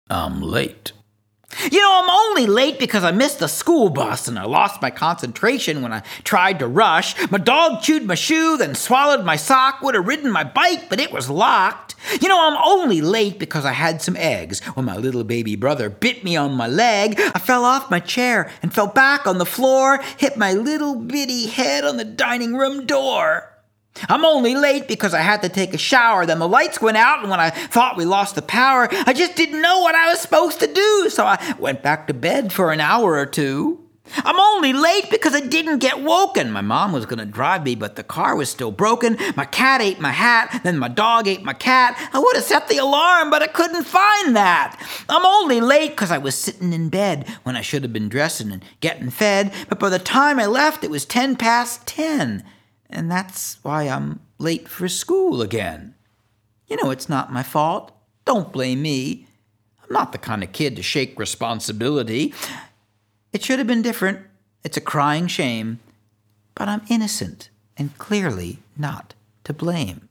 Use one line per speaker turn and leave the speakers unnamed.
I'm late. I'm only late because I missed the school bus and I lost my concentration when I tried to rush. My dog chewed my shoe, then swallowed my sock, would have ridden my bike, but it was locked. I'm only late because I had some eggs. When my little baby brother bit me on my leg, I fell off my chair and fell back on the floor, hit my little bitty head on the dining room door. I'm only late because I had to take a shower, then the lights went out, and when I thought we lost the power, I just didn't know what I was supposed to do, so I went back to bed for an hour or two. I'm only late because I didn't get woken. My mom was going to drive me, but the car was still broken. My cat ate my hat, then my dog ate my cat. I would have set the alarm, but I couldn't find that. I'm only late because I was sitting in bed when I should have been dressing and getting fed, but by the time I left, it was 10 past 10. And that's why I'm late for school again. It's not my fault. Don't blame me. I'm not the kind of kid to shake responsibility. It should have been different. It's a crying shame. But I'm innocent and clearly not to blame.